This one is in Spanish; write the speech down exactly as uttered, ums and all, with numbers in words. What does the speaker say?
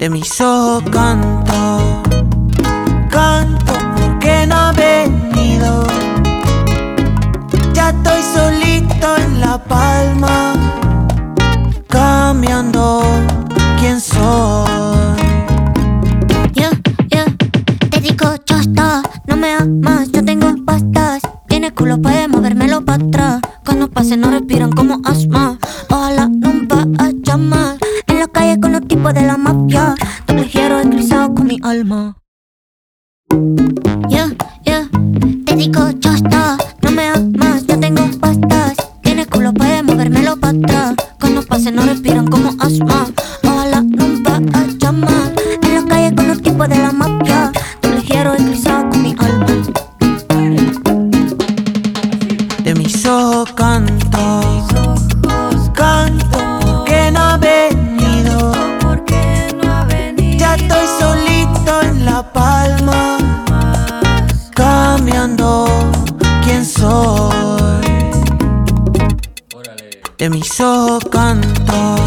De mis ojos canto, canto porque no ha venido. Ya estoy solito en La Palma, cambiando quién soy. Yeah, yeah, te digo chasta, no me amas, yo tengo pastas. Tienes culo, puedes movérmelo para atrás. Cuando pase no respiran como asma. Ojalá nunca haya más. En la calle con los tipos de la mafia. Doble giro eclipsado con mi alma. Yeah, yeah, te digo chasta, no me amas, yo tengo pastas. Tienes culo, puedes movérmelo para atrás. Cuando pase no respiran como asma. Ojalá nunca haya más. En la calle con los tipos de la mafia. Doble giro eclipsado con mi alma. De mis ojos canto, canto porque no ha venido. Ya estoy solito en La Palma, cambiando quién soy. De mis ojos canto,